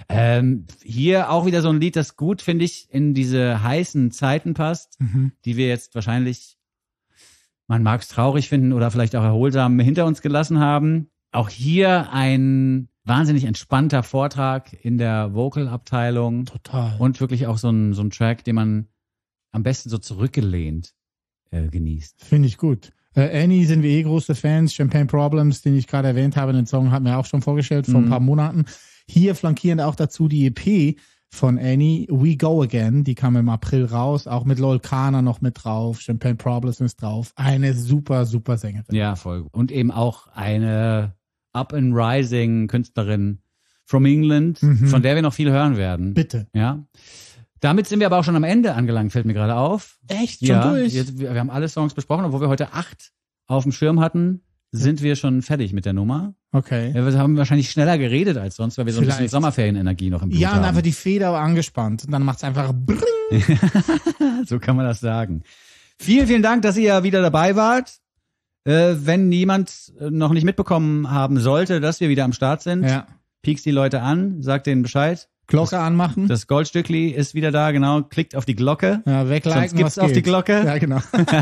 Hier auch wieder so ein Lied, das gut, finde ich, in diese heißen Zeiten passt, die wir jetzt wahrscheinlich, man mag es traurig finden oder vielleicht auch erholsam hinter uns gelassen haben. Auch hier ein wahnsinnig entspannter Vortrag in der Vocal-Abteilung. Total. Und wirklich auch so ein Track, den man am besten so zurückgelehnt genießt. Finde ich gut. Annie sind wir große Fans. Champagne Problems, den ich gerade erwähnt habe, den Song hatten wir auch schon vorgestellt vor ein paar Monaten. Hier flankieren auch dazu die EP von Annie, We Go Again, die kam im April raus, auch mit Lol Kana noch mit drauf, Champagne Problems ist drauf. Eine super, super Sängerin. Ja, voll gut. Und eben auch eine Up-and-Rising Künstlerin from England, von der wir noch viel hören werden. Bitte. Ja. Damit sind wir aber auch schon am Ende angelangt, fällt mir gerade auf. Echt? Schon Ja, durch? wir haben alle Songs besprochen, obwohl wir heute 8 auf dem Schirm hatten, sind wir schon fertig mit der Nummer. Okay. Ja, wir haben wahrscheinlich schneller geredet als sonst, weil wir so ein bisschen Vielleicht. Sommerferienenergie noch im Blut Ja, und haben. einfach die Feder angespannt. Und dann macht's einfach brrrr. So kann man das sagen. Vielen, vielen Dank, dass ihr wieder dabei wart. Wenn jemand noch nicht mitbekommen haben sollte, dass wir wieder am Start sind, Ja. piekst die Leute an, sagt denen Bescheid. Glocke anmachen. Das Goldstückli ist wieder da, genau. Klickt auf die Glocke. Ja, wegliken, Sonst gibt's was auf die geht. Glocke. Ja, genau.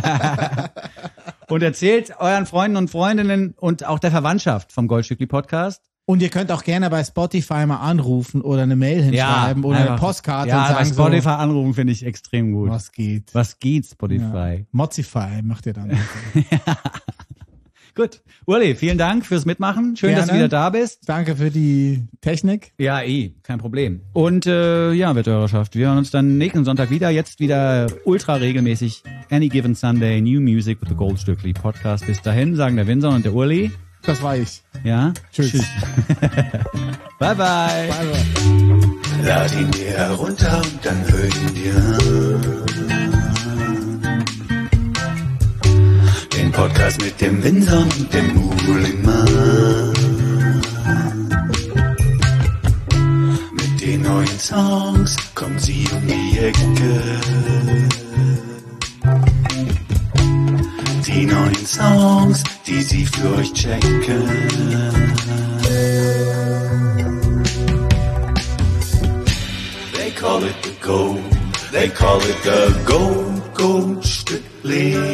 Und erzählt euren Freunden und Freundinnen und auch der Verwandtschaft vom Goldstückli Podcast. Und ihr könnt auch gerne bei Spotify mal anrufen oder eine Mail hinschreiben oder eine einfach. Postkarte Ja, und sagen bei Spotify anrufen finde ich extrem gut. so, was geht. Was geht, Spotify? Ja. Mozify macht ihr dann. Gut. Uli, vielen Dank fürs Mitmachen. Schön, dass du Gerne. wieder da bist. Danke für die Technik. Ja, kein Problem. Und ja, Wetthörerschaft, wir hören uns dann nächsten Sonntag wieder. Jetzt wieder ultra regelmäßig. Any Given Sunday, New Music with the Goldstückli Podcast. Bis dahin, sagen der Winson und der Uli. Das war ich. Ja? Tschüss. Bye, bye. Bye, bye. Lad ihn dir herunter und dann hör ihn dir an. Den Podcast mit dem Winson und dem Uhlenmann. Mit den neuen Songs kommen sie um die Ecke. Die neuen Songs, die sie für euch checken. They call it the gold, they call it the gold, Goldstückli.